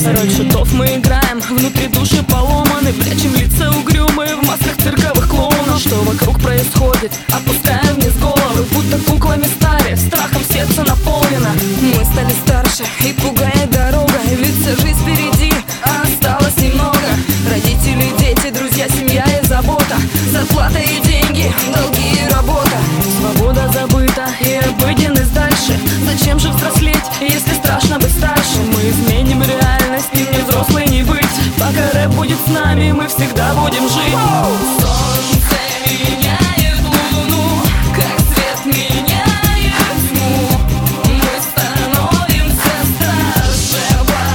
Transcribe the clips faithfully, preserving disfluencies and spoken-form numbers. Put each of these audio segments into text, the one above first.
Роль шутов мы играем, внутри души поломаны, прячем лица угрюмые в масках цирковых клоунов. Что вокруг происходит, опускаем вниз головы, будто куклами стали, страхом сердце наполнено. Мы стали старше и пугает дорога, ведь вся жизнь впереди, а осталось немного. Родители, дети, друзья, семья и забота, зарплата и деньги, долги и работа. Свобода забыта и обыденность дальше. Зачем же взрослеть, если страшно быть старше? Мы изменим реальность, им не взрослый не быть. Пока рэп будет с нами, мы всегда будем жить. Солнце меняет луну, как свет меняет тьму. Мы становимся старше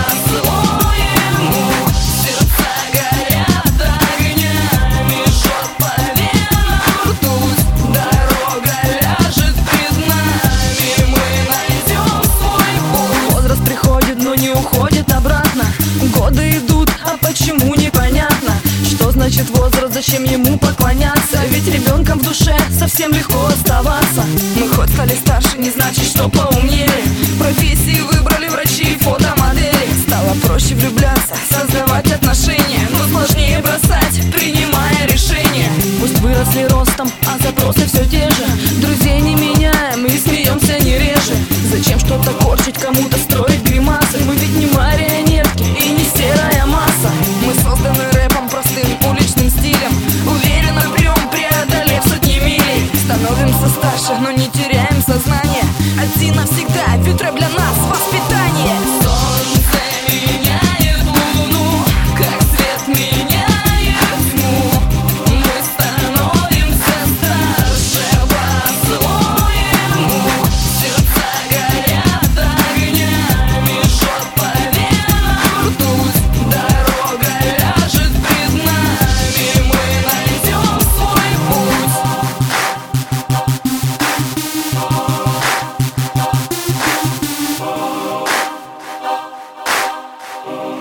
по-своему. Сердца горят огнями, жжет по венам ртуть. Дорога ляжет пред нами, мы найдем свой путь. Возраст приходит, но не уходит обратно. Годы идут, а почему непонятно. Что значит возраст, зачем ему поклоняться? Ведь ребенком в душе совсем легко оставаться. Мы хоть стали старше, не значит, что поумнели. Профессии выбрали врачи и фотомодели. Стало проще влюбляться, создавать отношения, но сложнее бросать, принимая решения. Пусть выросли ростом, а запросы все те же. Друзей не меняем и смеемся не реже. Зачем что-то корчить, кому-то строить гримасы? Мы ведь не марионетки и не серая масса. Мы созданы рэпом, простым уличным стилем. Уверенно прем, преодолев сотни милей. Становимся старше, но не теряем сознание. Один навсегда, ведь рэп для нас воспитание. Солнце меняет луну, как свет меняет тьму. Мы становимся старше по-своему. Сердца горят огнями, жжет по венам ртуть. Дорога ляжет пред нами, мы найдем свой путь. Oh